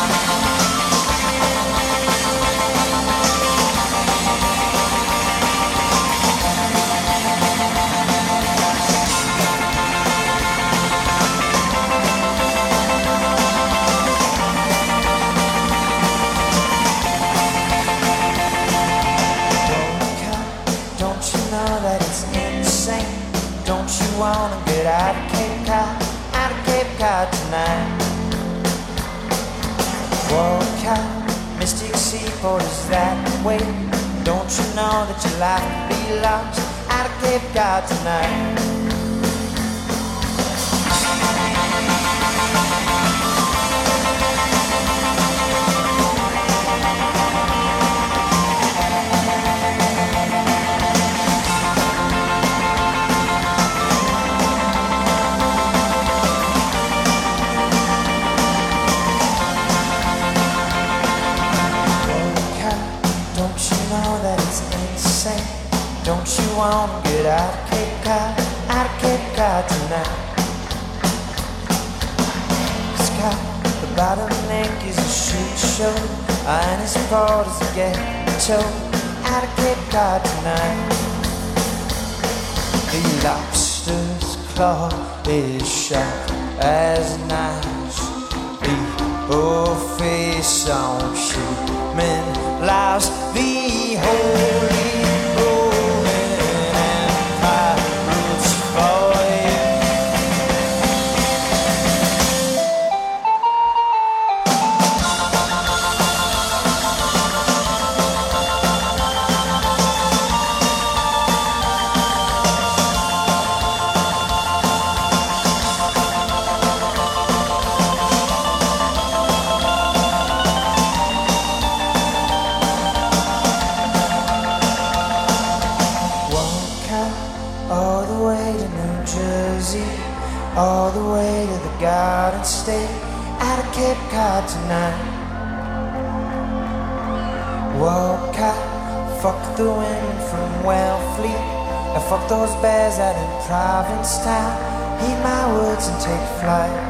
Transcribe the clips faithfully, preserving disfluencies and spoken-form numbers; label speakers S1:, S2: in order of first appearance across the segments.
S1: Wanna get out of Cape Cod, out of Cape Cod tonight. Walk out, Mystic Seaport is that way. Don't you know that your life could be lost out of Cape Cod tonight? Don't you wanna get out of Cape Cod, out of Cape Cod tonight? Scott, the bottom link is a shoot show, and his port is a ghetto, out of Cape Cod tonight. The lobster's claw is sharp as a knife. The old face on shipment lies the holy. All the way to the Garden State, out of Cape Cod tonight. Walk out, fuck the wind from Wellfleet, and fuck those bears out in Provincetown. Heed my words and take flight.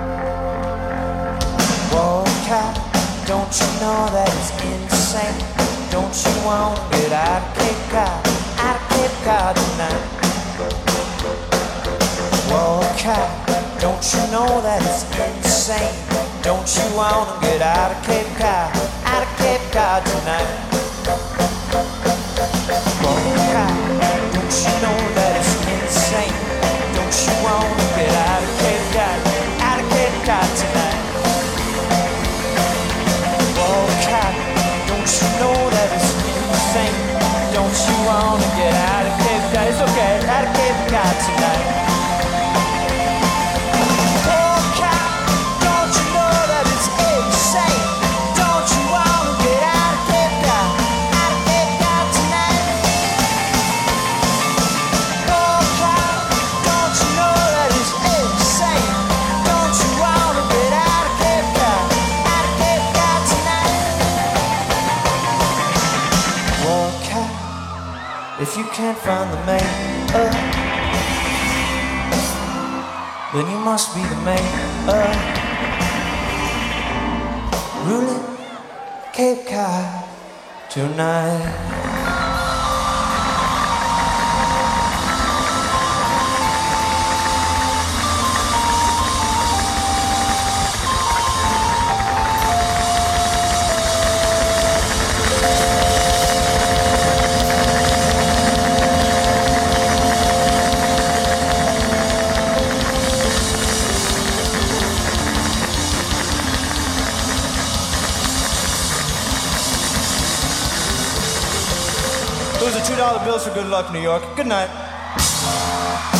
S1: Walk out, don't you know that it's insane? Don't you want to get out of Cape Cod, out of Cape Cod tonight? Walk out, don't you know that it's insane? Don't you wanna get out of Cape Cod, out of Cape Cod tonight? Walk out, don't you know that it's insane? Don't you wanna get out of Cape Cod, out of Cape Cod tonight? Walk out, don't you know that it's insane? Don't you wanna get out of Cape Cod? It's okay, out of Cape Cod tonight. If you can't find the maker, then you must be the maker. Ruling Cape Cod tonight. Those are two dollar bills for good luck, New York. Good night.